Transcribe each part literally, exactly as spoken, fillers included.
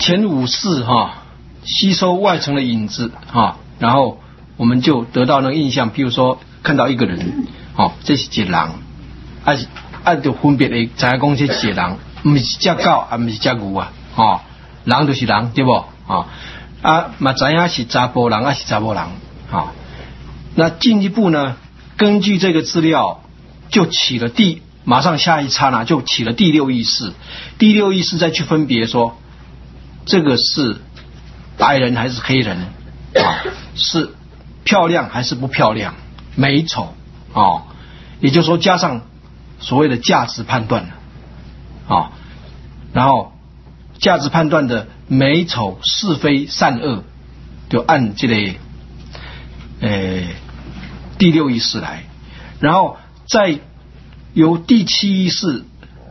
前五识哈，吸收外层的影子哈，然后我们就得到那个印象。譬如说看到一个人，哦，这是一个人，啊啊就分别的知影讲这是一个人，不是只狗，啊不是只牛啊，哦，人就是人，对不？啊啊，嘛知影是查甫人，还是查某人啊？那进一步呢，根据这个资料，就起了第马上下一刹那就起了第六意识，第六意识再去分别说，这个是白人还是黑人啊？是漂亮还是不漂亮？美丑啊？也就是说，加上所谓的价值判断啊，然后价值判断的美丑是非善恶，就按这个呃第六意识来，然后再由第七意识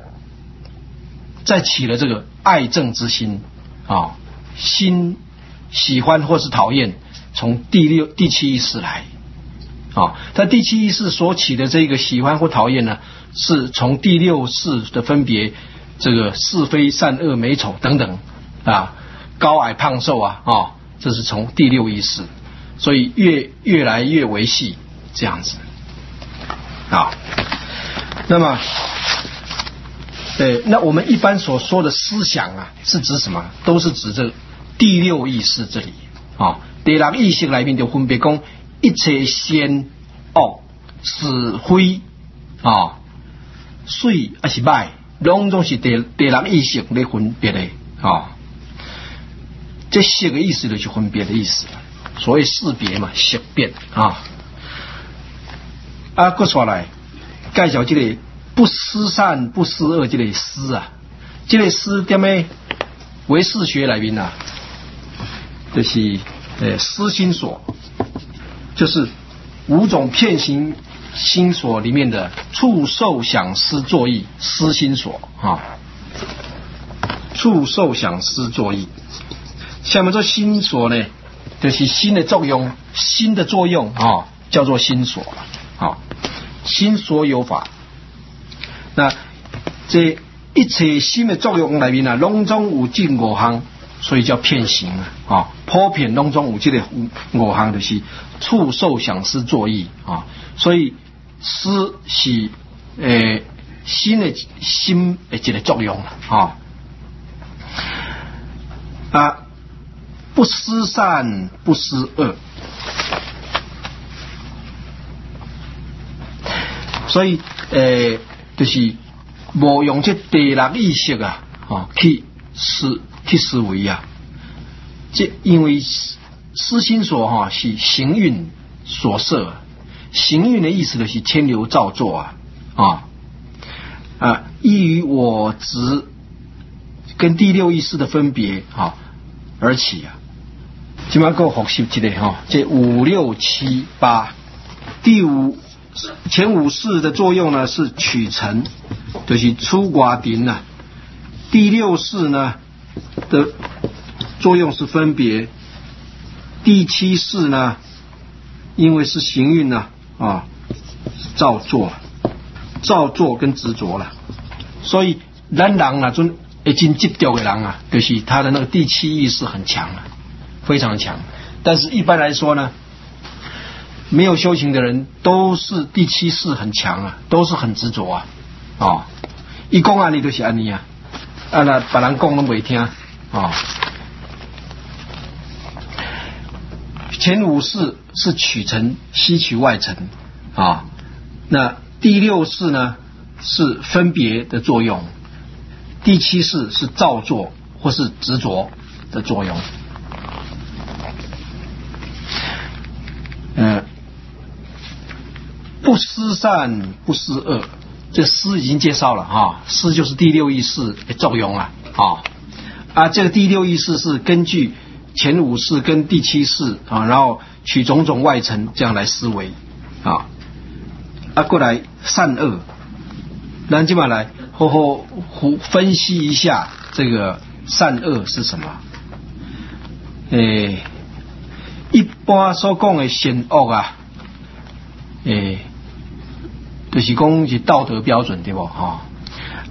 再起了这个爱憎之心啊，心喜欢或是讨厌，从第六第七意识来啊。在第七意识所起的这个喜欢或讨厌呢，是从第六识的分别，这个是非善恶美丑等等啊，高矮胖瘦啊啊，这是从第六意识，所以越越来越维系这样子啊。那么，呃，那我们一般所说的思想啊，是指什么？都是指这第六意识这里啊。第六意识里面就分别讲一切善恶是非啊，水还是歹，拢总是第第六意识来分别的啊。这四个意思就是分别的意思，所谓识别嘛，识别啊。啊，过出来。介绍这个不思善不思恶这个思啊，这个思在咩唯识学里面啊，就是呃思心所，就是五种片形心所里面的触受想思作意思心所啊，触受想思作意。下面这心所呢，就是心的作用，心的作用啊，叫做心所啊。心所有法，那这一切心的作用里面啊，拢总有这五项，所以叫片形啊。啊，普遍拢总有这个五项，就是触受想思作意啊。所以思是诶心的心的一个作用啊。啊，不思善不思恶。所以，呃，就是无用这第六意识啊，啊，去思去思维啊。这因为思心所哈、啊、是行运所设，行运的意思就是牵流造作啊啊啊，依于我执跟第六意识的分别啊而起啊。今晚够复习一个哈，这五六七八第五。前五识的作用呢是取尘，就是出瓜丁呐。第六识呢的作用是分别，第七识呢因为是行运呢啊造作，造作跟执着了，所以咱人啊尊已经执着的人啊，就是他的那个第七意识很强啊，非常强。但是一般来说呢，没有修行的人都是第七识很强啊，都是很执着啊，哦，一讲安尼就是安尼啊，啊那别人讲都袂听啊。前五识是取尘，吸取外尘啊，那第六识呢是分别的作用，第七识是造作或是执着的作用。嗯。不思善不思恶，这思已经介绍了哈，思就是第六意识的作用啊啊啊，这个第六意识是根据前五识跟第七识啊，然后取种种外尘这样来思维啊啊，过来善恶，那今晚来好好分析一下这个善恶是什么。诶，一般所讲的善恶啊，诶。就是讲是道德标准对不哈？啊，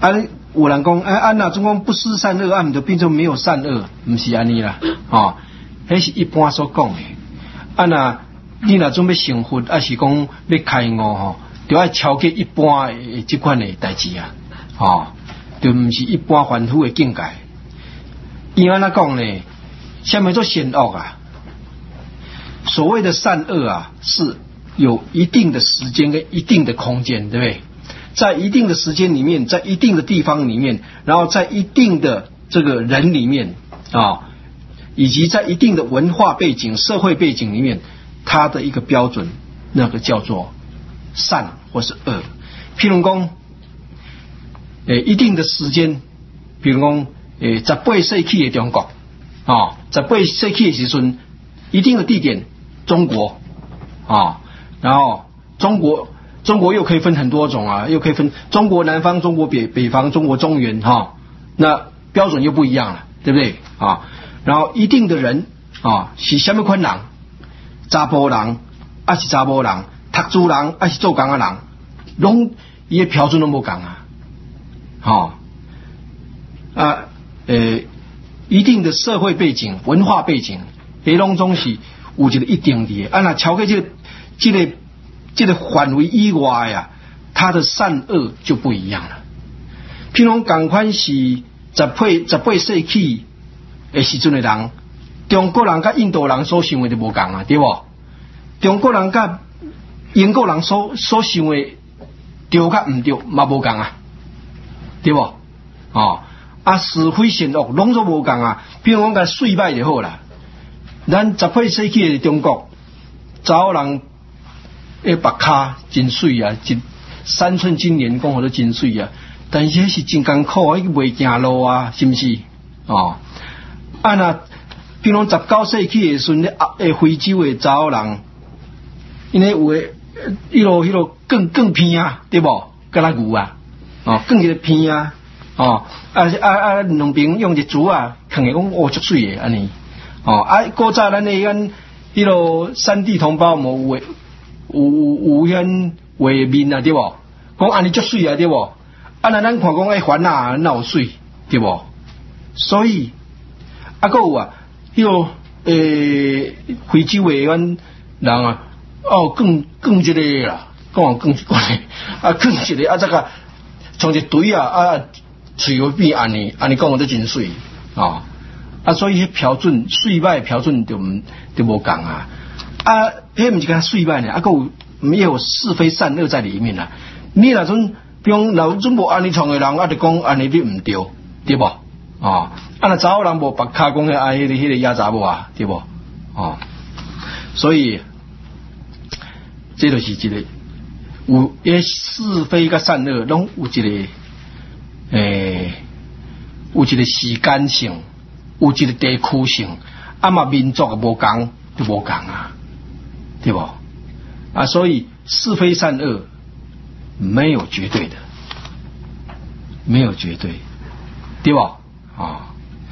有人讲，哎，安那中讲不思善恶，啊，就变成没有善恶，不是安尼啦，哦，迄是一般所讲的。啊那你若准备成佛，还是讲要开悟吼，就要超过一般的这款的代志啊，哦，就不是一般凡夫的境界。因安那讲呢，下面做善恶啊，所谓的善恶啊，是有一定的时间跟一定的空间，对不对？在一定的时间里面，在一定的地方里面，然后在一定的这个人里面啊，以及在一定的文化背景、社会背景里面，它的一个标准，那个叫做善或是恶。譬如讲，诶，一定的时间，譬如讲，诶，十八世纪的中国啊，十八世纪的时阵，一定的地点，中国啊，然后中国。中国又可以分很多种啊，又可以分中国南方、中国北北方、中国中原哈，那标准又不一样了，对不对啊？然后一定的人啊，是什么款人？查甫人还是查某人？读书人还是做工的人？拢伊的标准都无共啊，哈啊呃，一定的社会背景、文化背景，迄拢总是有一个一定的，啊那超过这个这个。这个范围以外呀、啊，它的善恶就不一样了。譬如同款是十八十八世纪的时阵的人，中国人甲印度人所想的就无共啊，对不？中国人甲英国人所所想的对甲唔对嘛无共啊，对不？哦，啊是非善恶拢都无共啊。譬如讲甲衰败就好啦。咱十八世纪的中国，查某人。诶，白卡真水啊，真三寸金莲讲好都真水啊，但是迄是真艰苦啊，伊袂行路啊，是不是？哦，啊那，比如十九世纪的时阵，诶，非洲的查某人，因为有诶，迄落迄落更更偏啊，对不？甲咱牛啊，哦，更一个偏啊，哦，啊啊啊，两边用一竹啊，可能讲哦足水诶，安尼，哦，啊，古早咱诶咱迄落山地同胞无有。有有遐画面啊，对不？讲安尼足水啊，对不？啊那咱看讲诶烦啊，哪有水，对不？所以啊，还有啊，迄个诶非洲诶阮人啊，哦，更更一个啦，讲更一个，啊更一个啊，这个从一堆啊啊，嘴会变安尼，安尼讲我都真水啊啊，所以迄标准水歹标准就唔就无共啊。啊，迄毋是讲水歹呢，啊，有没有是非善恶在里面啊？你那种比如老准无安尼创的人，啊，就讲安尼你唔对，对不？啊，啊那查某人无白卡讲的啊，迄个迄个野查某啊，对不？啊，所以这就是一个有诶是非甲善恶，拢有一个诶，有一个时间性，有一个地区性，啊嘛民族无共就无共啊。对不？啊，所以是非善恶没有绝对的，没有绝对，对不？啊，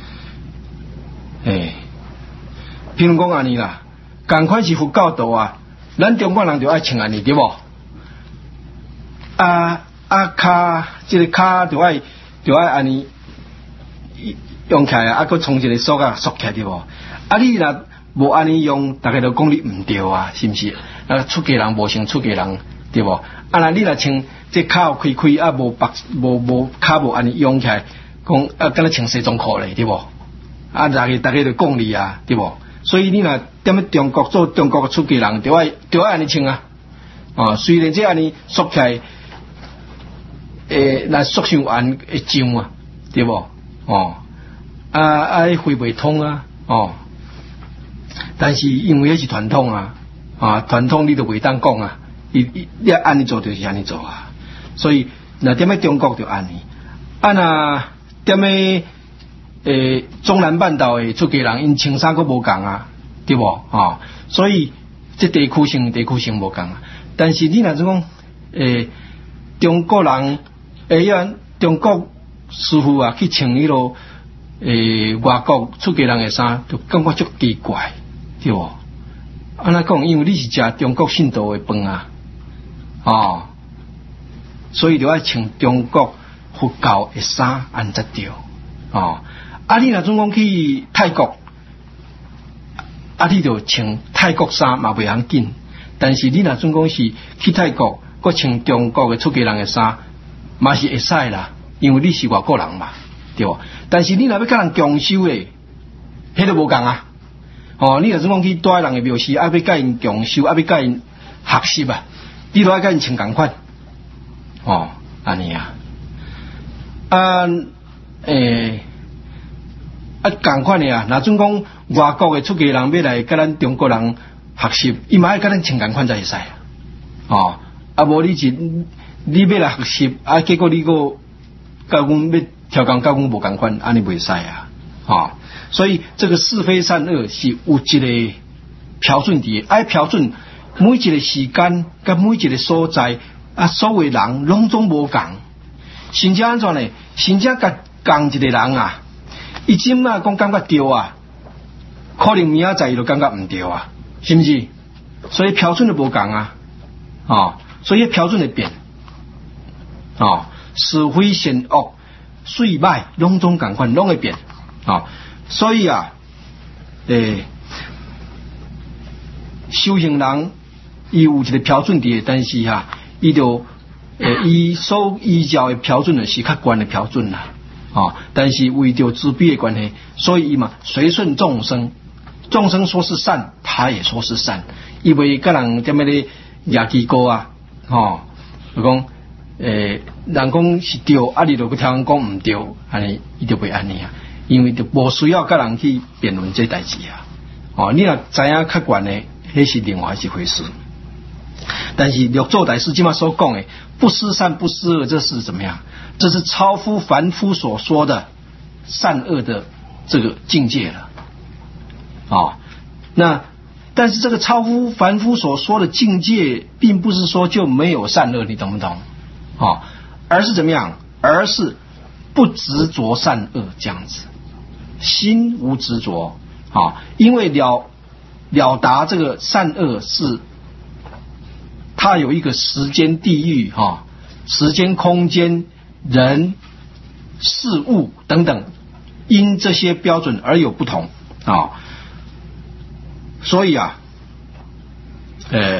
哎，譬如讲安尼啦，赶快是佛教徒啊，咱中国人就爱穿安尼，对不？啊啊卡，这个卡就爱就爱安尼用起来啊，佮从一个锁啊锁起来，对不？啊，你若无安尼用，大家都讲你唔对啊，是不是？啊，出家人无像出家人，对不？啊，那你若穿这骹开开啊，无白无无骹无安尼用起来，讲啊，敢若穿西装裤咧，对不？啊，大家大家就讲你啊，对不？所以你若踮咧中国做中国嘅出家人，就爱就爱安尼穿啊。啊，虽然这安尼缩起来，诶，那缩上安会涨啊，对不？哦，啊啊，会袂通啊，哦。但是因为迄是传统啊，啊传统你都袂当讲啊，你你安尼做就是安尼做啊，所以那踮咧中国就安尼，啊那踮咧诶中南半岛诶出家人因穿衫佫无共啊，对不？啊，所以这地区性地区性无共啊。但是你若是讲诶中国人诶，样中国师傅啊去穿迄落诶外国出家人诶衫，就感觉足奇怪。对不？安那讲，因为你是食中国信徒的饭啊，哦，所以就要穿中国佛教的衫安怎着哦。啊，你若总讲去泰国，啊，你就穿泰国衫嘛袂要紧。但是你若总讲是去泰国，佮穿中国的出家人的衫，嘛是会使啦，因为你是外国人嘛，对不？但是你若要甲人共修诶，迄都无共啊。哦，你若总讲去带人的庙寺，啊，要甲因共修，啊，要甲因学习啊，你都要甲因穿共款。哦，安尼啊，啊，诶。啊，共款的啊！若准讲外国的出家人要来甲咱中国人学习，伊嘛爱甲咱穿共款才会使啊！哦，啊无你是你要来学习，啊结果你个教阮要调讲教阮无共款，安尼袂使啊！哦，所以这个是非善恶是有一个标准伫，爱标准每一个时间甲每一个所在啊，所有人拢总无共，甚至安怎呢？甚至甲共一个人啊！伊今仔讲感觉对啊，可能明仔载伊就感觉唔对啊，是不是？所以标准就无共啊，哦，所以标准会变，哦，是非善恶、水歹，拢总共款，拢会变，哦，所以啊，诶，修行人伊有一个标准伫，但是哈、啊，伊就诶，伊所依照的标准是较悬的标准啦。哦，但是为着自卑的关系，所以伊嘛随顺众生，众生说是善，他也说是善，因为个人踮咩咧牙齿高啊，哦，就讲诶，人讲是对，啊你就去听人讲唔对，安尼伊就袂安尼啊，因为就无需要个人去辩论这代志啊，哦，你若知影较悬的，迄是另外一回事。但是六祖大师今嘛所讲的不思善不思恶，这是怎么样？这是超乎凡夫所说的善恶的这个境界了。哦，那但是这个超乎凡夫所说的境界，并不是说就没有善恶，你懂不懂？哦，而是怎么样？而是不执着善恶这样子，心无执着。哦，因为了了达这个善恶是。它有一个时间、地域、哈、哦、时间、空间、人、事物等等，因这些标准而有不同啊、哦。所以啊，呃，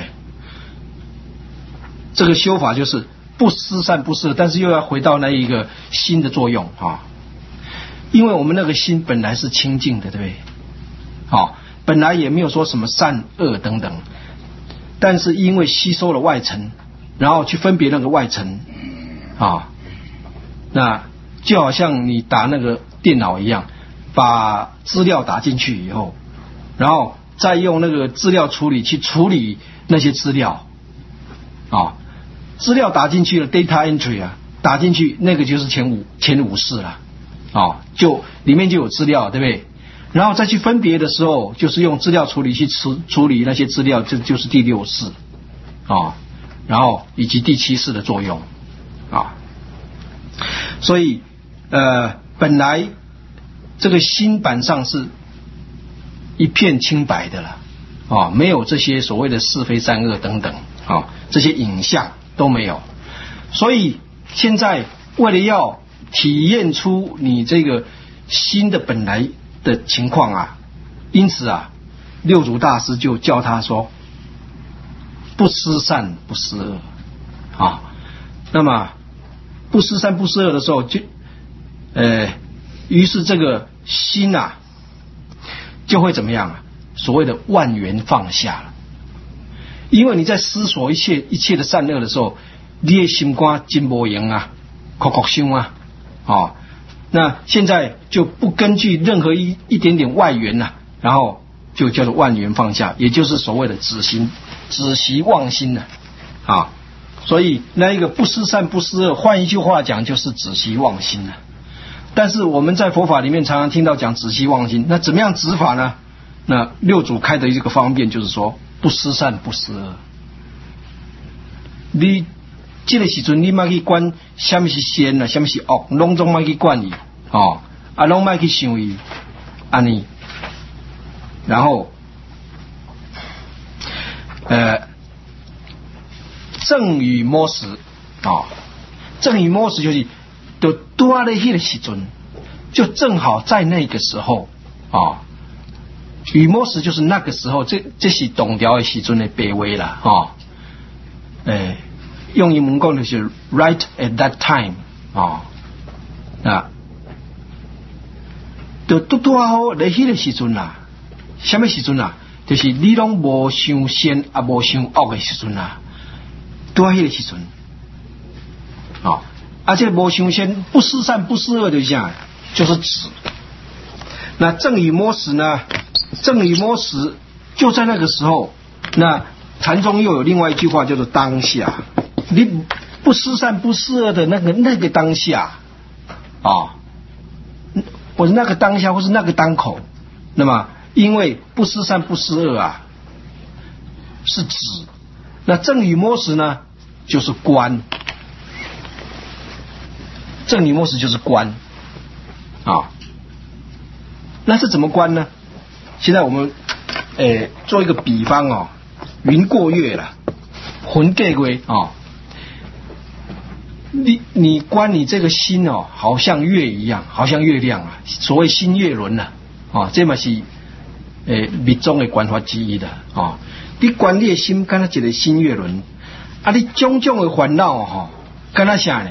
这个修法就是不思善不思恶，但是又要回到那一个心的作用啊、哦。因为我们那个心本来是清净的，对不对？好、哦，本来也没有说什么善恶等等。但是因为吸收了外层，然后去分别那个外层啊，那就好像你打那个电脑一样，把资料打进去以后，然后再用那个资料处理去处理那些资料啊，资料打进去了 data entry 啊，打进去那个就是前五前五式了啊，就里面就有资料，对不对？然后再去分别的时候，就是用资料处理去处处理那些资料，这就是第六式啊，然后以及第七式的作用啊。所以呃，本来这个心板上是一片清白的了啊，没有这些所谓的是非善恶等等啊，这些影像都没有。所以现在为了要体验出你这个心的本来的情况啊，因此啊，六祖大师就教他说，不思善不思恶啊。那么不思善不思恶的时候，就呃，于是这个心啊，就会怎么样啊？所谓的万缘放下了。因为你在思索一切一切的善恶的时候，你的心肝真无用啊，哭哭想啊，哦。那现在就不根据任何一一点点外缘呐、啊，然后就叫做万缘放下，也就是所谓的止心、止息忘心呢、啊，啊，所以那一个不思善不思恶，换一句话讲就是止息忘心呢、啊。但是我们在佛法里面常常听到讲止息忘心，那怎么样止法呢？那六祖开的一个方便就是说，不思善不思恶，你。这个时阵你莫去管什么是善啊，什么是恶，拢总莫去管伊，哦，啊，拢莫去想伊，安尼，然后，呃，正与摸时，哦，正与摸时就是， 就多了迄个时阵，就正好在那个时候啊。雨摩时就是那个时候，这这是动调的时阵的白话啦，哈，诶，用英文讲就是 right at that time 啊，啊，就拄拄好在迄个时阵啦，什么时阵啦？就是你拢无伤善也无伤恶的时阵啦，拄喺迄个时阵，啊，而且无伤善不思善不思恶的啥，就是子。那正与摩时呢？正与摩时就在那个时候，那禅宗又有另外一句话叫做当下，你不思善不思恶的那个那个当下啊，或者那个当下，或是那个当口，那么因为不思善不思恶啊是止，那正与摩时呢就是观，正与摩时就是观啊，那是怎么观呢？现在我们诶做一个比方哦，云过月了，魂过月哦，你你观你这个心哦，好像月一样，好像月亮啊，所谓心月轮呐，啊，这嘛是诶密宗的观法之一的啊。你观你的心，敢若一个心月轮，啊，你种种的烦恼哈，敢若啥呢？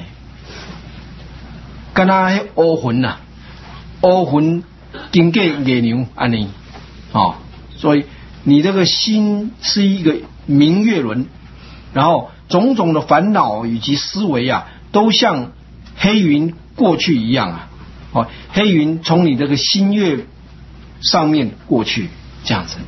敢若迄乌云呐，乌云经过月亮安尼。哦，所以你这个心是一个明月轮，然后种种的烦恼以及思维啊，都像黑云过去一样啊。哦，黑云从你这个心月上面过去，这样子。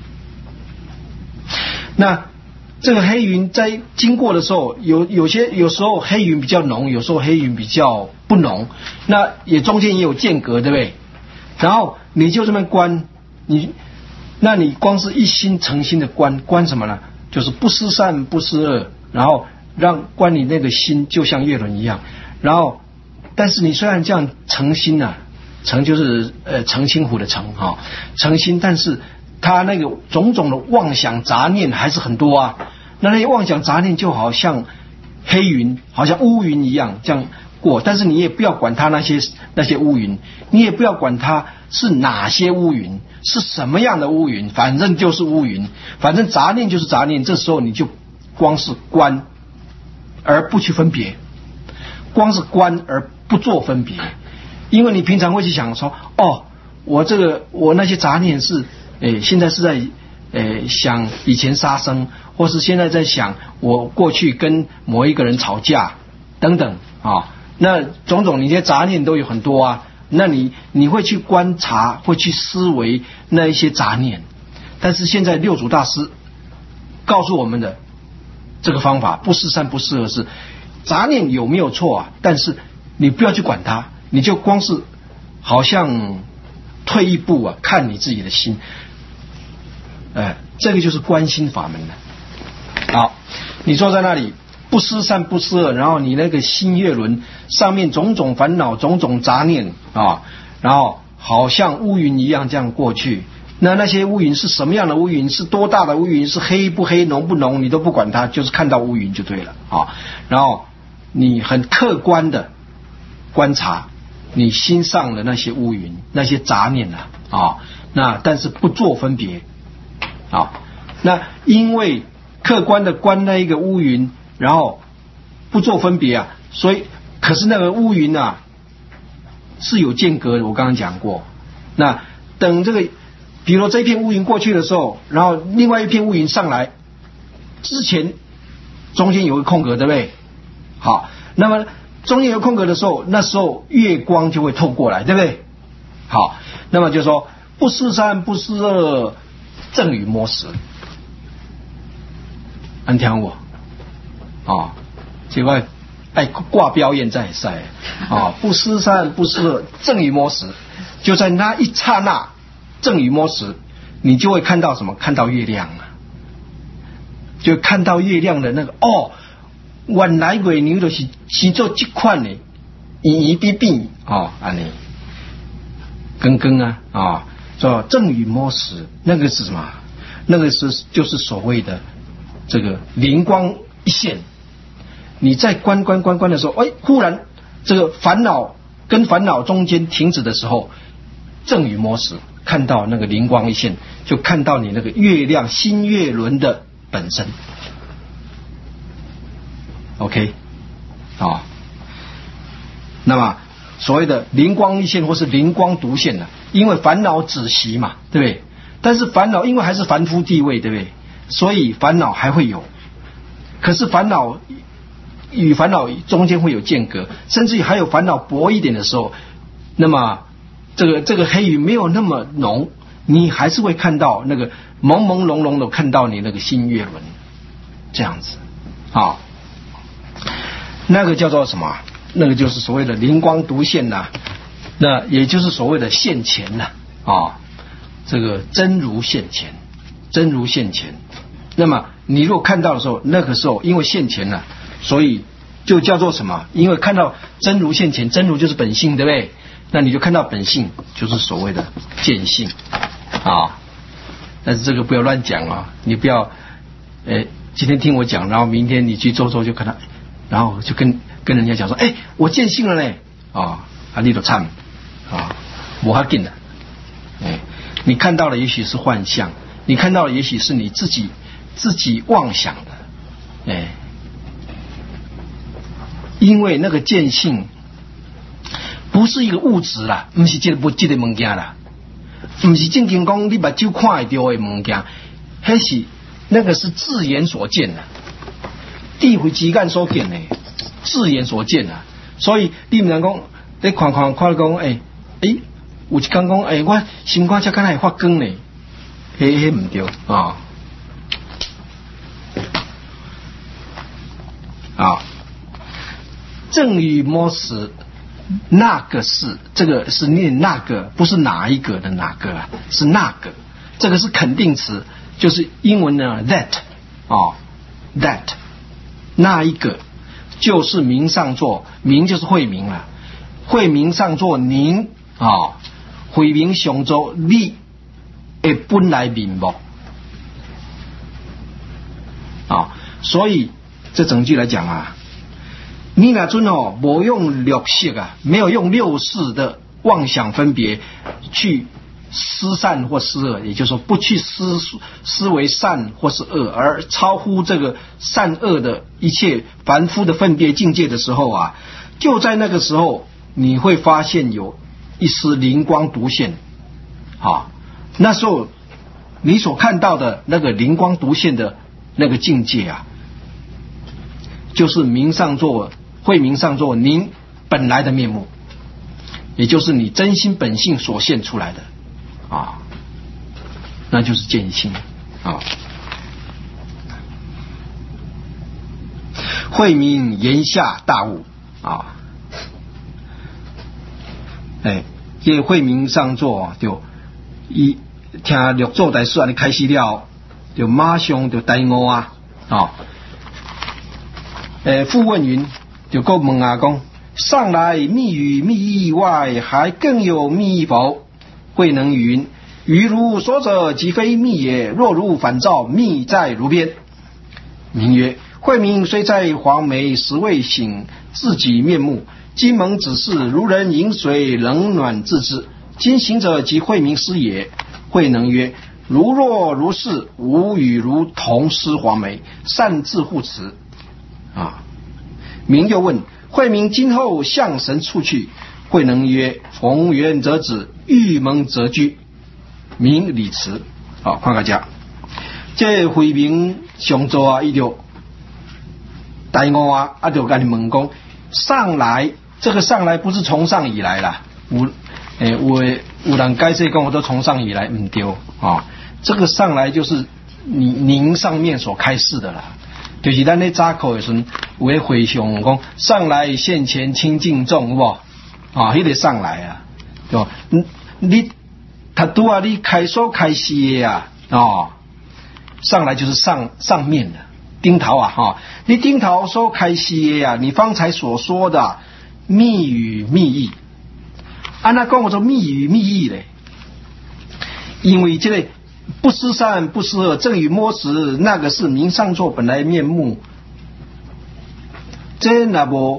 那这个黑云在经过的时候，有有些有时候黑云比较浓，有时候黑云比较不浓，那也中间也有间隔，对不对？然后你就这么观你。那你光是一心诚心的观观什么呢？就是不思善不思恶，然后让观你那个心就像月轮一样。然后，但是你虽然这样诚心啊，诚就是呃澄清湖的澄哈，诚心，但是他那个种种的妄想杂念还是很多啊。那那些妄想杂念就好像黑云，好像乌云一样这样过，但是你也不要管它那些那些乌云，你也不要管它是哪些乌云，是什么样的乌云，反正就是乌云，反正杂念就是杂念。这时候你就光是观而不去分别，光是观而不做分别，因为你平常会去想说，哦，我这个我那些杂念是，诶，现在是在诶想以前杀生，或是现在在想我过去跟某一个人吵架等等啊。那种种你这些杂念都有很多啊，那你你会去观察，会去思维那一些杂念。但是现在六祖大师告诉我们的这个方法，不思善不思恶，是杂念有没有错啊？但是你不要去管它，你就光是好像退一步啊，看你自己的心，哎，这个就是观心法门了。好，你坐在那里。不思善不思恶，然后你那个心月轮上面种种烦恼种种杂念啊，然后好像乌云一样这样过去。那那些乌云是什么样的乌云？是多大的乌云？是黑不黑浓不浓？你都不管它，就是看到乌云就对了啊。然后你很客观的观察你心上的那些乌云那些杂念啊啊，那但是不做分别啊。那因为客观的观那一个乌云，然后不做分别啊，所以可是那个乌云啊是有间隔的，我刚刚讲过。那等这个，比如这片乌云过去的时候，然后另外一片乌云上来，之前中间有个空格，对不对？好，那么中间有空格的时候，那时候月光就会透过来，对不对？好，那么就说不思善不思恶，正与摩时。安听我。啊，这个爱挂标验在赛啊，不思善不思恶，正与摩时，就在那一刹那，正与摩时，你就会看到什么？看到月亮啊，就看到月亮的那个哦，原来月牛就是是做这款的，一一比比啊，安尼，更更啊啊，说正与摩时，那个是什么？那个是就是所谓的这个灵光一现。你在观观观观的时候，哎，忽然这个烦恼跟烦恼中间停止的时候，正与摸时看到那个灵光一现，就看到你那个月亮新月轮的本身。OK， 啊，那么所谓的灵光一现或是灵光独现呢，因为烦恼止息嘛，对不对？但是烦恼因为还是凡夫地位，对不对？所以烦恼还会有，可是烦恼与烦恼中间会有间隔，甚至于还有烦恼薄一点的时候，那么这个这个黑云没有那么浓，你还是会看到那个朦朦胧胧的看到你那个新月轮，这样子啊，那个叫做什么？那个就是所谓的灵光独现呐、啊，那也就是所谓的现前呐啊，这个真如现前，真如现前。那么你如果看到的时候，那个时候因为现前了、啊，所以就叫做什么？因为看到真如现前，真如就是本性，对不对？那你就看到本性，就是所谓的见性啊。但是这个不要乱讲啊，你不要，呃，今天听我讲，然后明天你去做做就看到，然后就跟跟人家讲说，哎，我见性了呢，啊，啊，你都参啊，我还紧了，哎，你看到了也许是幻象，你看到了也许是你自己自己妄想的，哎，因为那个见性不是一个物质啦，不是这个不这个物件啦，不是正经讲你把酒看会到的物件，那是那个是自眼所见的，地慧之眼所见的，自眼所见的，所以你唔能讲你看看看讲，诶、欸、诶、欸，有一天讲，诶、欸，我心肝才敢会发光呢，迄迄唔对啊啊，正与摸时。那个是这个是念那个，不是哪一个的哪个啊，是那个，这个是肯定词，就是英文呢 that 哦 that 那一个就是名上座，名就是慧明了，慧明上座您啊、哦，慧明上座你的本来面目啊、哦，所以这整句来讲啊。你那尊哦，没用六识啊，没有用六识的妄想分别去思善或思恶，也就是说不去思思为善或是恶，而超乎这个善恶的一切凡夫的分别境界的时候啊，就在那个时候你会发现有一丝灵光独现啊，那时候你所看到的那个灵光独现的那个境界啊，就是明上座。慧明上座您本来的面目，也就是你真心本性所现出来的啊，那就是见性啊。慧明言下大悟啊，哎，这慧明上座就一听六座大师安尼开始了，就马上就大悟啊啊，诶，复问云。就够问啊讲，上来密语密意外，还更有密意否？慧能云：于如说者，即非密也；若如反照，密在如边。名曰：慧明虽在黄梅，实未醒自己面目。今蒙指示，如人饮水，冷暖自知。今行者即慧明师也。慧能曰：如若如是，吾与如同师黄梅，擅自护持啊。明又问慧明今后向神处去，慧能曰：逢缘则止，遇蒙则居。明理辞。好，看大家，这慧明上座啊，伊就大悟啊，啊就跟你问讲，上来这个上来不是从上以来啦，有诶有有人解释讲我都从上以来唔对啊，这个上来就是你您上面所开示的啦。就是咱咧早课的时候，有咧回想讲上来现前清净众，有无啊？迄、那个上来啊，对吧？你他拄啊，你开所开示的啊，哦，上来就是上上面的顶头啊，哈、哦，你顶头所开示的啊，你方才所说的密语密意，啊，那讲我说密语密意嘞，因为这个。不思善不思恶，正与摸时，那个是明上座本来面目。这那无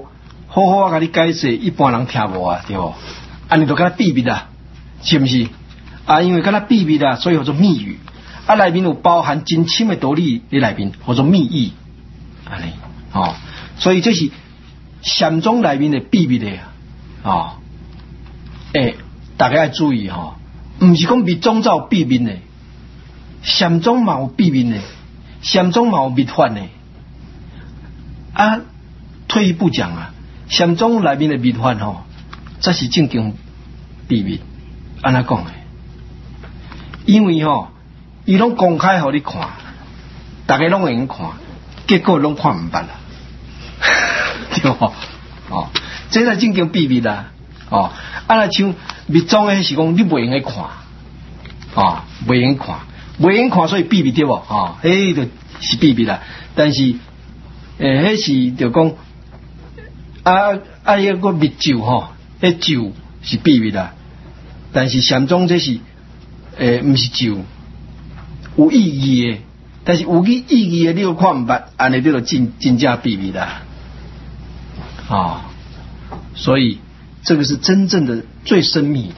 好好啊，甲你解释，一般人听无啊，对不？安尼就敢秘密啊，是不是？啊，因为敢秘密啊，所以叫做密语。啊，内面有包含真深的道理在内面，叫做密意。安尼哦，所以这是禅宗内面的秘密的啊。哦，诶，大家要注意哈，唔是讲密宗才有秘密的，禅宗嘛有秘密的，禅宗嘛有密法的。啊，退一步讲啊，禅宗内面的密法吼，这是正经秘密，安怎讲的？因为吼，伊拢公开互你看，大家拢会用看，结果拢看唔捌啦，对不？哦，这才正经秘密啦。哦，啊那像密宗的是讲你袂用去看，哦，袂用看，袂用看，所以秘密对不？哦，迄就是秘密啦。但是，诶，迄是就讲啊啊一个密咒吼，迄咒是秘密啦。但是禅宗这是诶，毋是咒，有意义的。但是有意意义的你又看唔捌，安尼你就真真正秘密啦。啊、哦，所以这个是真正的最深密的。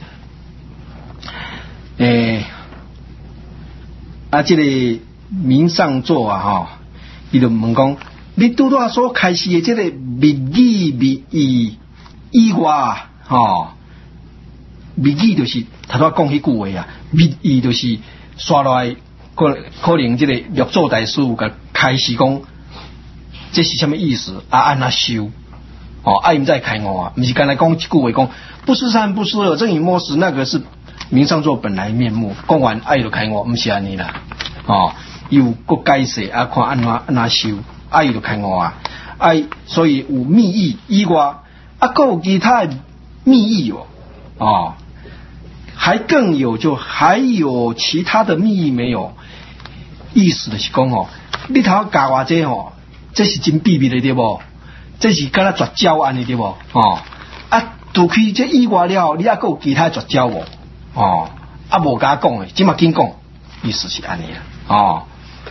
诶，啊，这个明上座啊，哈，伊就问讲，你拄拄所开始的这个密语密意以外，哈，密语就是头拄讲迄句话啊，密意就是刷落来，可可能这个六祖大师甲开始讲，这是什么意思？啊，安那修？哦，爱因在开悟啊，不是刚才讲一句话讲，不是善不是恶，正以莫实，那个是明上座本来面目。讲完爱就开悟，不是安尼啦。哦，有个解释啊，看安怎安怎修，爱就开悟啊。爱所以有密意以外，啊，还有其他的密意哦，哦，还更有就还有其他的密意没有？意思就是讲哦，你头教我这哦，这是真秘密的对不？这是敢若绝招安尼对不？哦，啊，除开这以外了，你还有其他绝招无？哦，啊，无甲讲的，即嘛紧讲，意思是安尼啦。哦，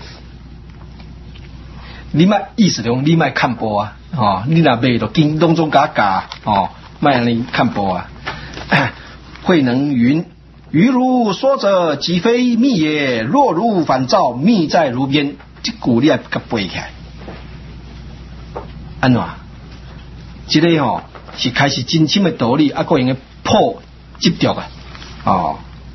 你莫意思中，你莫看报啊！哦，你若袂就紧当中甲教哦，莫安尼看报啊。慧能云：“余如说者，即非密也；若如反照，密在如边。”这句你也甲背起来，安怎？这个吼、哦、是开始真深的道理，啊，个用个破执着啊，哦。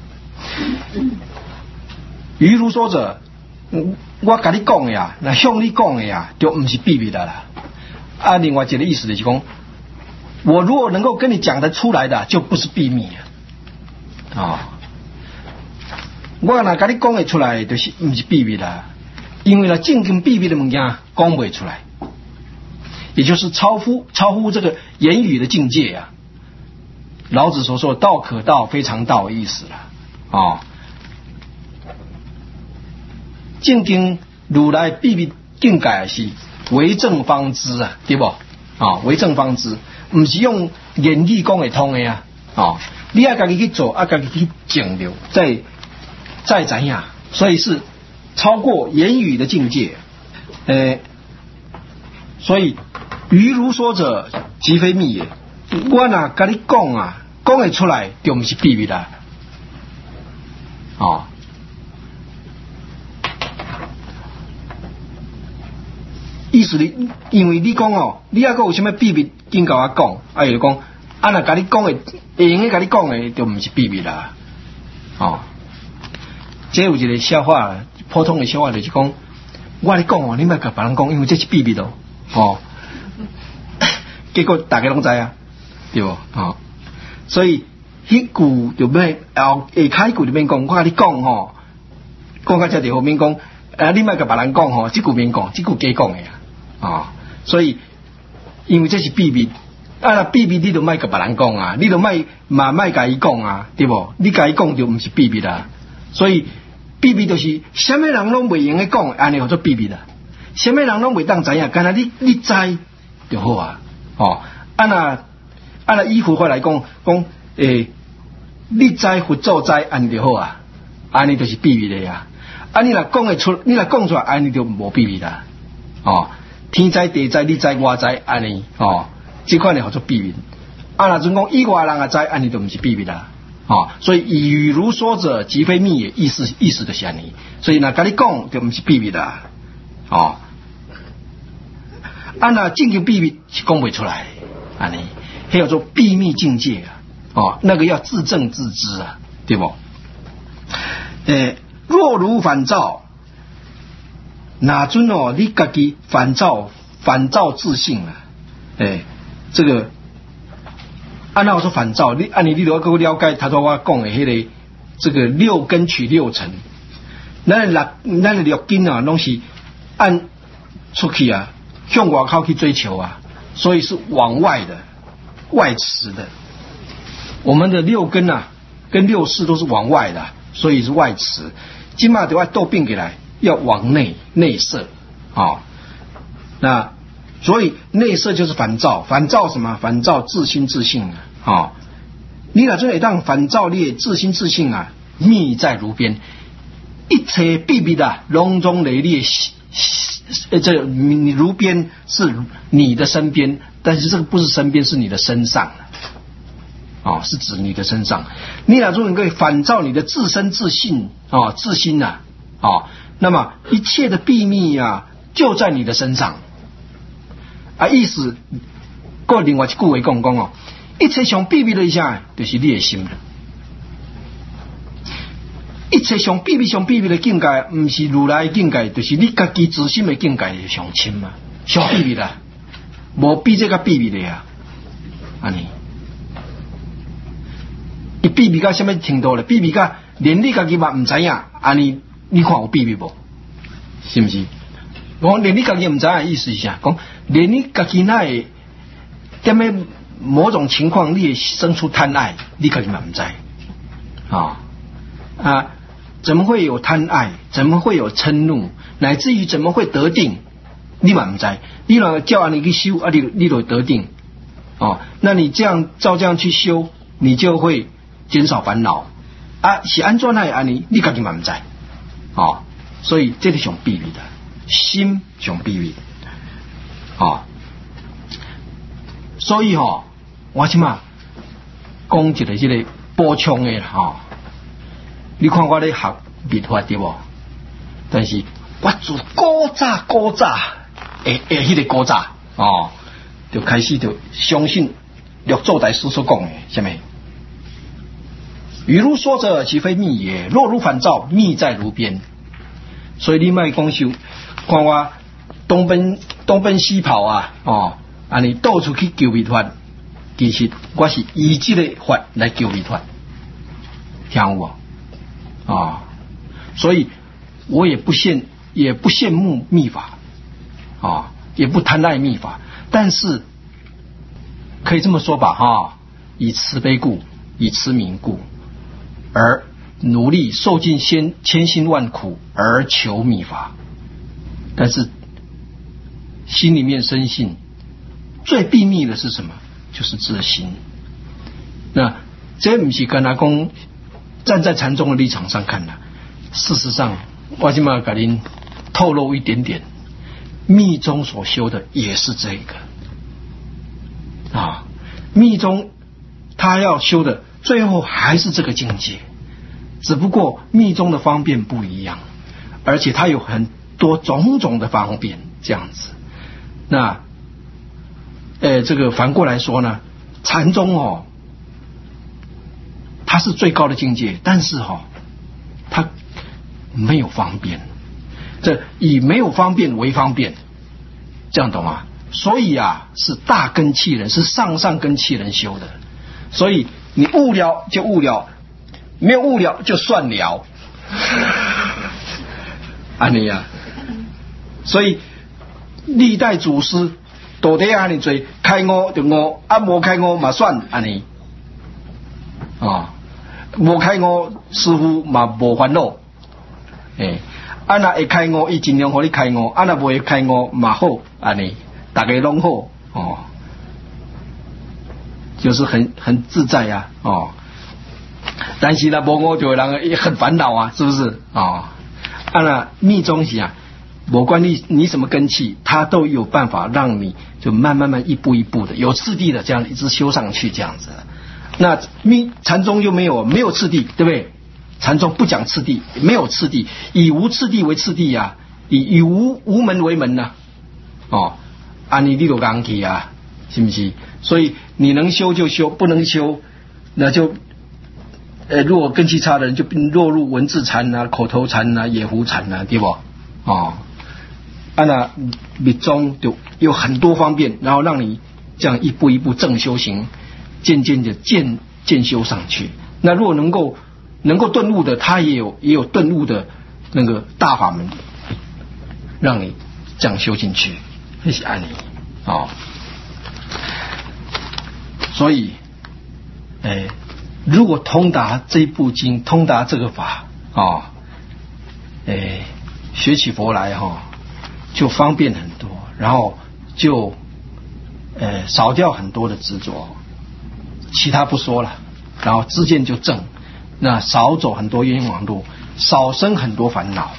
余如说者，我甲你讲的呀，那向你讲的呀，就不是秘密的啦。啊，另外一个意思就是讲，我如果能够跟你讲得出来的，就不是秘密啊。哦，我若甲你讲得出来，就是不是秘密啦，因为呢，正经秘密的物件讲不出来。也就是超乎超乎这个言语的境界啊，老子所说的道可道非常道的意思了啊、哦。正经如来秘密境界是为正方知啊，对不？啊、哦，为正方知，不是用言语讲会通的呀啊、哦。你要自己去做，要自己去讲了，再再怎样，所以是超过言语的境界，呃，所以。余如说者，即非密也。我若甲你讲啊，讲会出来就不是秘密啦。哦，意思你，因为你讲哦，你还有什么秘密，紧甲我讲，啊，就讲，啊，若甲你讲的，会用甲你讲的，就不是秘密啦。哦，这有一个笑话，普通的笑话就是讲，我你讲哦，你莫甲别人讲，因为这是秘密咯。哦。结果大家拢知啊，对不？哦，所以迄句就免后下开句就免讲，我甲你讲吼，讲到这里后面讲，啊，你莫甲别人讲吼，这句免讲，这句假讲的啊，哦，所以因为这是秘密，啊，秘密你就莫甲别人讲啊，你就莫嘛莫甲伊讲啊，对不？你甲伊讲就不是秘密啦，所以秘密就是什么人拢袂用去讲，安尼叫做秘密啦，什么人拢袂当知影，干那你你知就好啊。哦，按那按那依佛法来讲，讲诶，你知佛祖知，安尼就好啊，安尼就是秘密的呀。啊，你若讲会出，你若讲出来，安尼就无秘密啦。哦，天知地知，你知我知，安尼哦， 这款呢叫做秘密。啊，那阵讲以外人啊知，安尼就不是秘密啦。哦，所以以语如说者，即非密也，意思意思就是安尼。所以那跟你讲就不是秘密啦。哦，啊那正经秘密是讲不出来，安尼，迄叫做秘密境界啊。哦，那个要自证自知啊，对不？诶，若如反照，哪准哦？你自己反照反照自性啊？诶，这个。按照我说反照，你按你你都要够了解，他说我讲的迄个这个六根取六尘，咱六咱的六根啊，拢是按出去啊，向外靠去追求啊，所以是往外的、外持的。我们的六根啊，跟六识都是往外的，所以是外持。今嘛得要斗并起来，要往内内摄啊、哦。那所以内摄就是反照，反照什么？反照自心自性啊！哦，你若做会当反照你的自心自性啊，密在如边，一切秘密的笼中雷烈，这你如边是你的身边，但是这个不是身边，是你的身上啊、哦，是指你的身上。你若做能够反照你的自身自性啊、哦，自心呐啊、哦，那么一切的秘密啊，就在你的身上。啊，意思，过另外一句话讲讲哦，一切上秘密的一下，就是你的心了。一切上秘密上秘密的境界，不是如来的境界，就是你自己自心的境界上深嘛，上秘密啦，无比这个秘密的呀，安尼，伊秘密到什么程度咧？秘密到连你自己嘛唔知影，安尼你看有秘密无？是不是？我连你自己唔知影，意思是啥？讲连你自己那会点咩某种情况，你也生出贪爱，你自己嘛唔知啊啊？怎么会有贪爱？怎么会有嗔怒？乃至于怎么会得定？你嘛唔知？你若叫你去修啊，你你就得定哦。那你这样照这样去修，你就会减少烦恼啊。是安怎来安尼？你自己嘛唔知哦。所以这是上秘密的。心上秘密，哦，所以吼、哦，我即马讲一个这个补充的哈、哦，你看我咧学密法对不？但是我自古早古早，诶诶，迄、那个古早哦，就开始就相信六祖大师所讲的什么？语如说者，其非密也；若如反照，密在如边。所以你莫讲修。看我东奔东奔西跑啊，哦，安尼到处去求密法，其实我是以这个法来求密法，听有无？啊、哦，所以我也不羡也不羡慕密法，啊、哦，也不贪爱密法，但是可以这么说吧，哈、哦，以慈悲故，以慈悯故，而努力受尽千千辛万苦而求密法。但是心里面深信最秘密的是什么？就是自心。那这不是跟他讲站在禅宗的立场上看的，事实上我今嘛给您透露一点点，密宗所修的也是这个啊，密宗他要修的最后还是这个境界，只不过密宗的方便不一样，而且它有很多种种的方便，这样子。那，呃，这个反过来说呢，禅宗哦，它是最高的境界，但是哦，它没有方便，这以没有方便为方便，这样懂吗？所以啊，是大根器人，是上上根器人修的。所以你悟了就悟了，没有悟了就算了，安尼啊。所以历代祖师都得安尼做，开悟就悟，啊无开悟嘛算安尼啊，无开悟师傅嘛无烦恼，诶，啊若会开悟，伊尽量互你开悟；啊若无会开悟嘛好安尼，大家拢好哦，就是很很自在啊哦。但是呢，无悟就会让人很烦恼啊，是不是啊？啊那密宗是啊。 不管你你什么根器，它都有办法让你就慢慢慢一步一步的有次第的这样一直修上去这样子。那密禅宗又没有没有次第，对不对？禅宗不讲次第，没有次第，以无次第为次第呀、啊，以以无无门为门呐、啊。哦，安尼你都讲起啊，是不是？所以你能修就修，不能修，那就呃，如果根器差的人就落入文字禅啊、口头禅啊、野狐禅啊，对不？哦，啊那密宗就有很多方便，然后让你这样一步一步正修行，渐渐的渐渐修上去。那如果能够能够顿悟的，他也有也有顿悟的那个大法门，让你这样修进去，那是安尼哦。所以，哎，如果通达这部经，通达这个法哦，哎，学起佛来哈、哦，就方便很多，然后就呃少掉很多的执着，其他不说了，然后知见就正。那少走很多冤枉路，少生很多烦恼。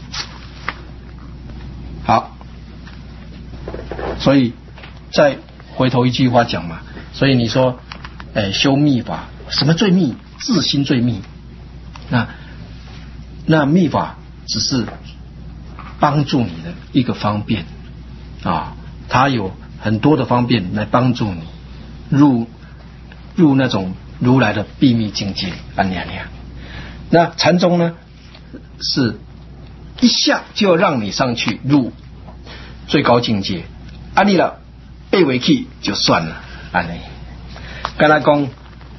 好，所以再回头一句话讲嘛，所以你说，哎，修密法，什么最密？自心最密。那那密法只是帮助你的一个方便啊，它有很多的方便来帮助你入入那种如来的秘密境界，安娘娘。那禅宗呢，是一下就要让你上去入最高境界，啊你了背回去就算了，安尼。跟他讲，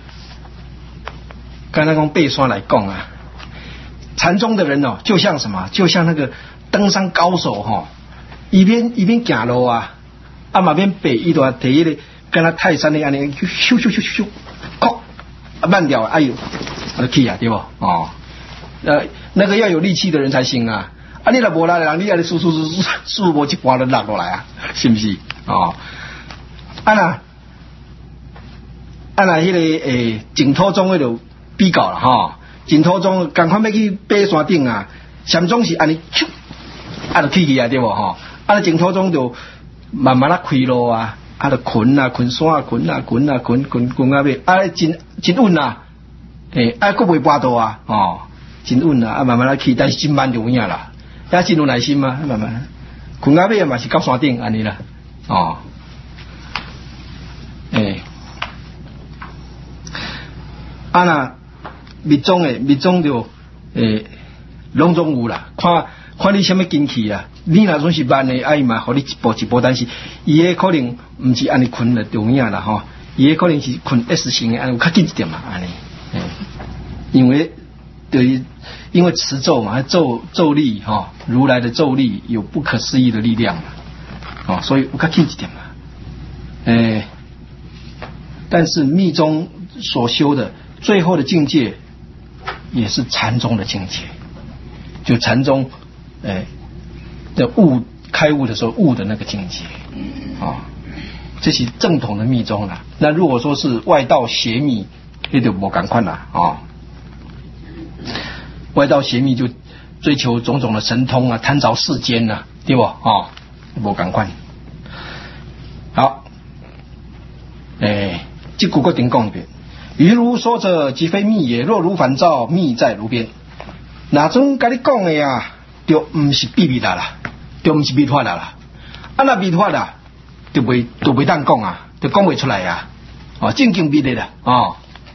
跟他讲背山来讲啊，禅宗的人哦，就像什么？就像那个登山高手哈、哦，一边一边走路啊，啊嘛边背一段第一的，跟他泰山的安尼，咻咻咻咻咻，靠，啊慢掉，哎呦。去啊，对不？哦，呃，那个要有力气的人才行啊！啊，你若无力的人，你还得速速速速步一半就落落来啊，是不是？哦，啊那啊那迄个诶，净土宗迄就比较了哈，净土宗赶快要去爬山顶啊，禅宗是安尼，啊就去去啊，对不？哈，啊净土宗就慢慢啊开路啊，啊就困啊困山啊困啊困啊困困困啊尾，啊真真稳啊！诶，啊，佫袂跋倒啊，哦，真稳啊，啊，慢慢来去，但是真慢就有影啦，也真有耐心嘛，慢慢，困到尾嘛是到山顶安尼啦，哦，诶，啊那密宗诶，密宗就诶，拢总有啦，看看你什么根器啊，你若总是慢诶，啊伊嘛，互你一步一步，但是伊诶可能毋是安尼困了就有影啦，吼，伊诶可能是困 S 型诶，安尼较紧一点嘛，安尼。嗯，因为对于因为持咒嘛，咒咒力哈、哦，如来的咒力有不可思议的力量嘛，哦，所以我较轻一点嘛，哎，但是密宗所修的最后的境界也是禅宗的境界，就禅宗哎的悟开悟的时候悟的那个境界啊、哦，这是正统的密宗了。那如果说是外道邪密，那就无同款啦啊！外道邪密就追求种种的神通啊，贪着世间啊，对不啊？无同款。好，诶，这句我顶讲一遍：于如说者，即非密也；若如反照，密在如边。哪种跟你讲的呀？就唔是秘密啦啦，就唔是秘法啦啦。啊，那秘法啦，就袂就袂当讲啊，就讲袂出来啊！哦，正经秘的啦，哦。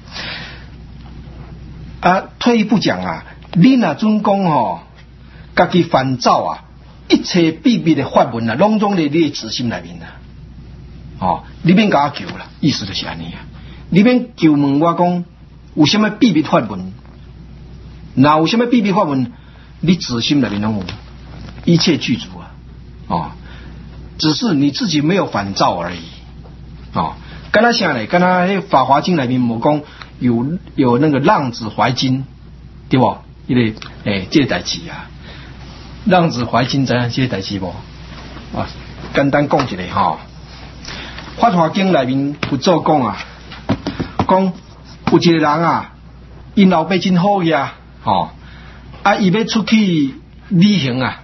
啊，退一步讲啊，你若准讲吼，家己烦躁啊，一切秘密的法门啊，拢总在你的自心内面啊。哦，你免甲我求啦，意思就是安尼啊。你免求问我讲有什么秘密法门，那有什么秘密法门，你自心内面拢有，一切具足啊。哦，只是你自己没有烦躁而已。哦，跟他想嘞，跟他《法华经》里面某讲。有有那个浪子怀金，对不？因为诶，这个代志啊，浪子怀金知影这个代志无？啊，简单讲一下哈，《法华经》里面有做讲啊，讲有一个人啊，因老爸真好呀，吼、哦，啊，伊要出去旅行啊，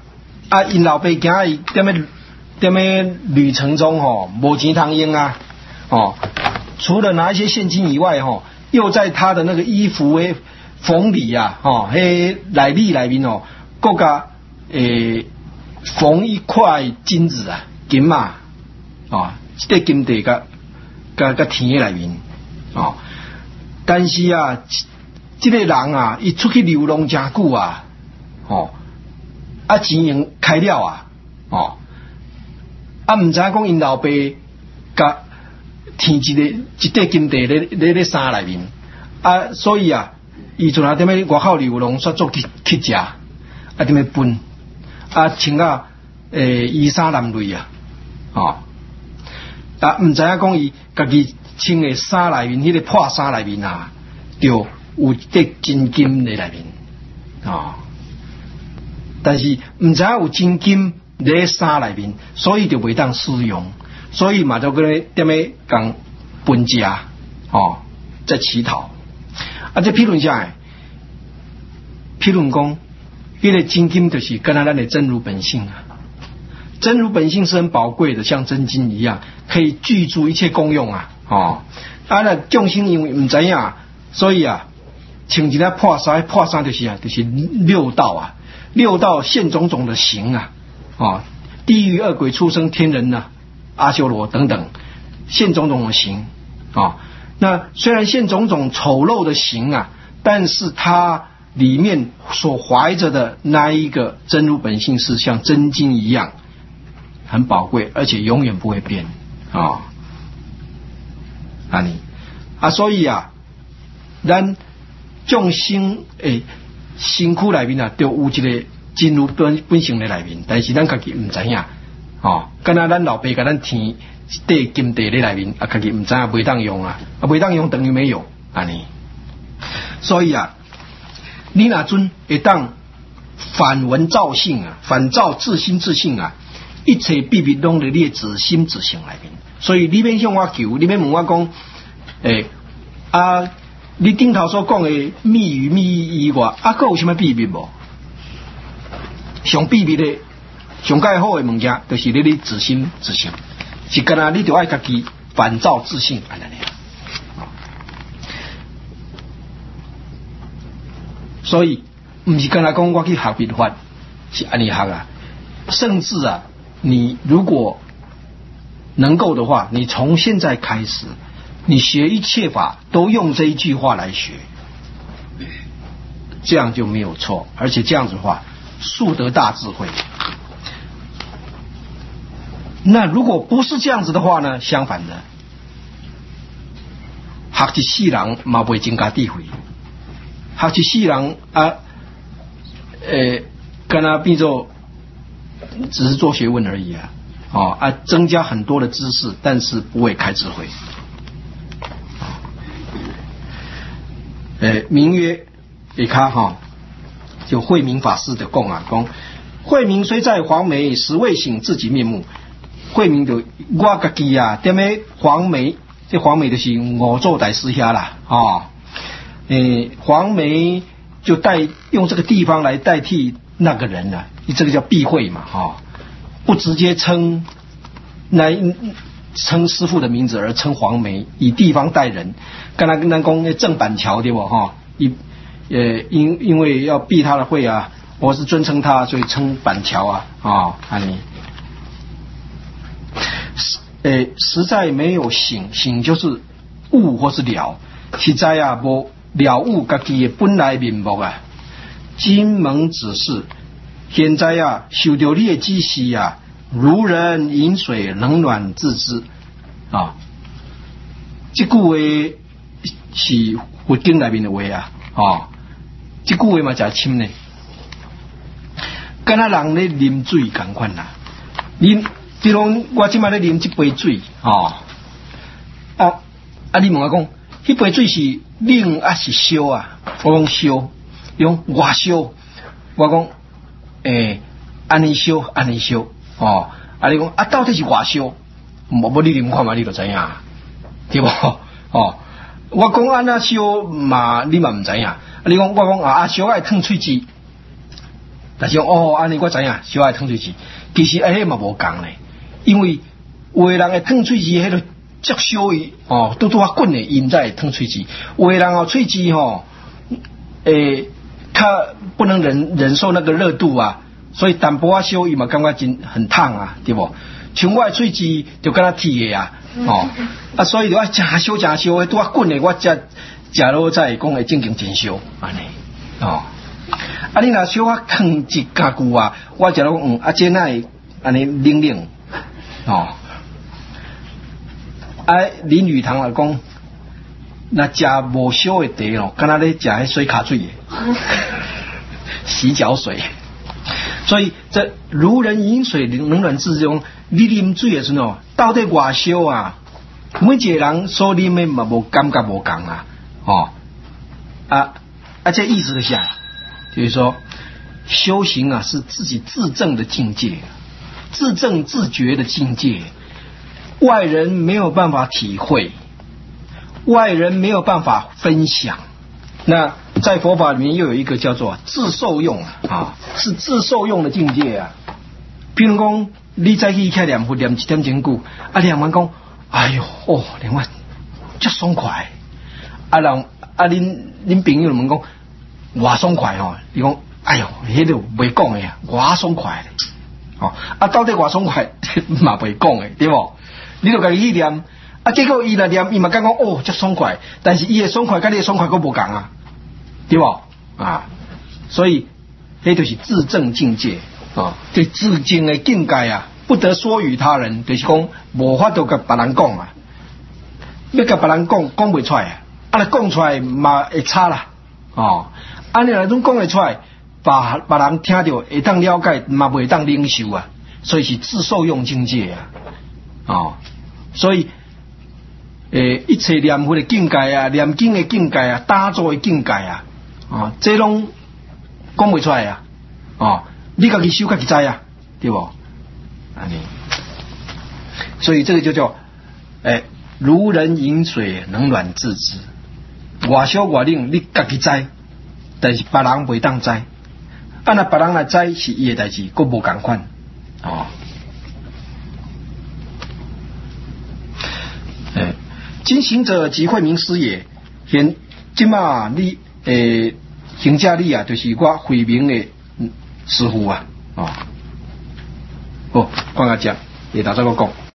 啊，因老爸行伊踮咧踮咧旅程中吼，无钱通用啊，哦，除了拿一些现金以外吼，又在他的那个衣服诶缝里啊，吼，迄内里内面哦，各加诶缝一块金子啊，金啊，哦，这个金地甲甲甲田诶内面，哦，但是啊，这个人啊，伊出去流浪真久啊，哦。啊，钱用开了啊，哦，啊，唔知讲因老爸甲添一个一块金地咧咧咧衫内面，啊，所以啊，伊就拿踮咧外口流浪，煞做去去食，啊，踮咧分，啊，穿啊诶衣衫襤褸啊，哦，啊，唔知影讲伊家己穿诶衫内面，迄、那个破衫内面啊，就有一块金金咧内面，哦。但是唔知有真金咧衫内面，所以就袂当使用，所以嘛就个咧踮咧讲分家哦，在乞讨。啊，这批论下来，批论讲，迄个真金就是跟咱咱的真如本性啊，真如本性是很宝贵的，像真金一样，可以具足一切功用啊。哦，啊那众生因为唔知影，所以啊，穿一件破衫，破衫就是啊，就是六道啊。六道现种种的形啊，啊，地狱恶鬼畜生天人呐、啊，阿修罗等等，现种种的形啊。那虽然现种种丑陋的形啊，但是它里面所怀着的那一个真如本性是像真金一样，很宝贵，而且永远不会变啊。啊你啊，所以啊，咱众生诶。身躯内面啊，就有一个真如本本性的内面，但是咱家己唔知影，哦，敢若咱老爸甲咱添一块金地咧内面，啊，家己唔知影袂当用啊，啊，袂当用等于没有，安尼。所以啊，你若准会当反闻照性啊，反照自心自性啊，一切秘密拢伫你自心自性内面。所以你免向我求，你免问我讲，诶、欸、啊。你顶头所讲的密语密意以外，啊，还有什么秘密无？上秘密的、上介好的物件，就是你你自心自性，是干那你就爱家己反照自性安尼。所以，唔是干那讲我去学密法，是安尼学啊。甚至啊，你如果能够的话，你从现在开始。你学一切法都用这一句话来学，这样就没有错，而且这样子的话，速得大智慧。那如果不是这样子的话呢？相反的，学一世人嘛袂增加智慧，学一世人啊，呃，跟他变作只是做学问而已啊，哦啊，增加很多的知识，但是不会开智慧。诶，名曰你看哈，就慧明法师的讲啊，讲慧明虽在黄梅，实未醒自己面目。慧明就我家己啊，踮咧黄梅，这黄梅就是五座大师遐啦，哦，诶，黄梅就代用这个地方来代替那个人啊，这个叫避讳嘛，哈、哦，不直接称来称师父的名字，而称黄梅，以地方代人。刚才跟咱讲郑板桥对不哈？一呃因因为要避他的讳啊，我是尊称他，所以称板桥啊啊安尼。呃，实在没有醒，醒就是悟或是了，实在啊无了悟家己的本来面目啊。金蒙指示，现在啊受到你的指示啊，如人饮水，冷暖自知啊。这句话是佛经内面的话啊，哦，这句话嘛真深呢，跟那人咧啉水同款啦。啉，比如我即摆咧啉这杯水，哦，啊啊，你问我讲，迄杯水是冷还是烧啊？我讲烧，用外烧，我讲诶，安尼烧，安尼烧，哦，啊你讲啊，到底是外烧？无无你啉看嘛，你就知影，对无？哦，我讲安那烧嘛，你嘛唔知影。你讲我讲啊，烧爱烫喙齿， 但是哦，安尼我知影，小爱烫喙齿，其实哎，迄嘛无共咧，因为有的人会烫喙齿，迄个接烧伊哦，拄拄啊滚的，因才会烫喙齿。有的人哦，喙齿吼，诶，较不能忍忍受那个热度啊，所以淡薄啊烧伊嘛，感觉真很烫啊，对不？像我的喙齿就敢若铁的啊，哦，啊，所以我真烧真烧，拄啊滚的，我才食落才会讲会正经真烧，安尼哦。啊，你若小可放一家具啊，我食落嗯，啊，这哪会安尼冷冷哦。啊，林语堂来讲，那食无烧的茶哦，敢若咧食迄水卡水的洗脚水。所以这如人饮水，冷暖自知中，你啉水的时候，到底偌烧啊？每一个人所啉的嘛无感觉无共啊，哦，啊啊，这意思是啥？就是说，修行啊，是自己自证的境界，自证自觉的境界，外人没有办法体会，外人没有办法分享。那在佛法里面又有一个叫做自受用啊，是自受用的境界啊。比如讲，你再去开念佛念一点钟久，啊，念完讲，哎呦，哦，念完真爽快。啊，人啊，恁恁朋友问讲，偌爽快吼？你讲，哎呦，迄个袂讲的呀，偌爽快的。哦，啊，到底偌爽快嘛袂讲的，对不？你就家己去念，啊，结果伊来念，伊嘛讲讲，哦，真爽快，但是伊的爽快跟你的爽快佫无共啊。对吧？啊，所以这就是自证境界啊，对自证的境界啊，不得说与他人，就是讲无法度甲别人讲啊，要甲别人讲讲不出来啊，啊，讲出来嘛会差啦，哦，安尼来拢讲得出来，别别人听到会当了解，嘛袂当领受啊，所以是自受用境界啊，哦，所以。诶，一切念佛的境界啊，念经的境界啊，打坐的境界啊，啊，这拢讲不出来啊，哦，你家己修家己知啊，对不？安尼，所以这个就叫诶，如人饮水，冷暖自知。外烧外冷，你家己知，但是别人袂当知。啊，那别人来知是伊的代志，佫无共款，哦。诶。今行者即慧明师也，现今嘛你诶行者你啊，就是我慧明的师父啊，哦，好，讲下只，也打这个讲。